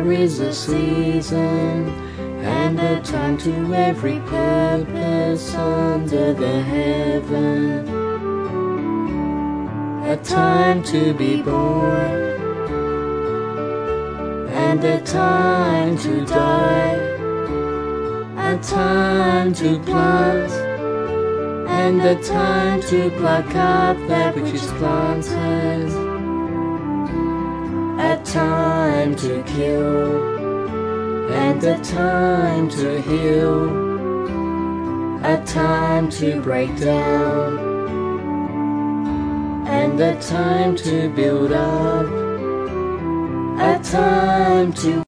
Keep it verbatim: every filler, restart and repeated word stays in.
There is a season and a time to every purpose under the heaven. A time to be born and a time to die. A time to plant and a time to pluck up that which is planted. A time to kill and a time to heal. A time to break down and a time to build up. A time to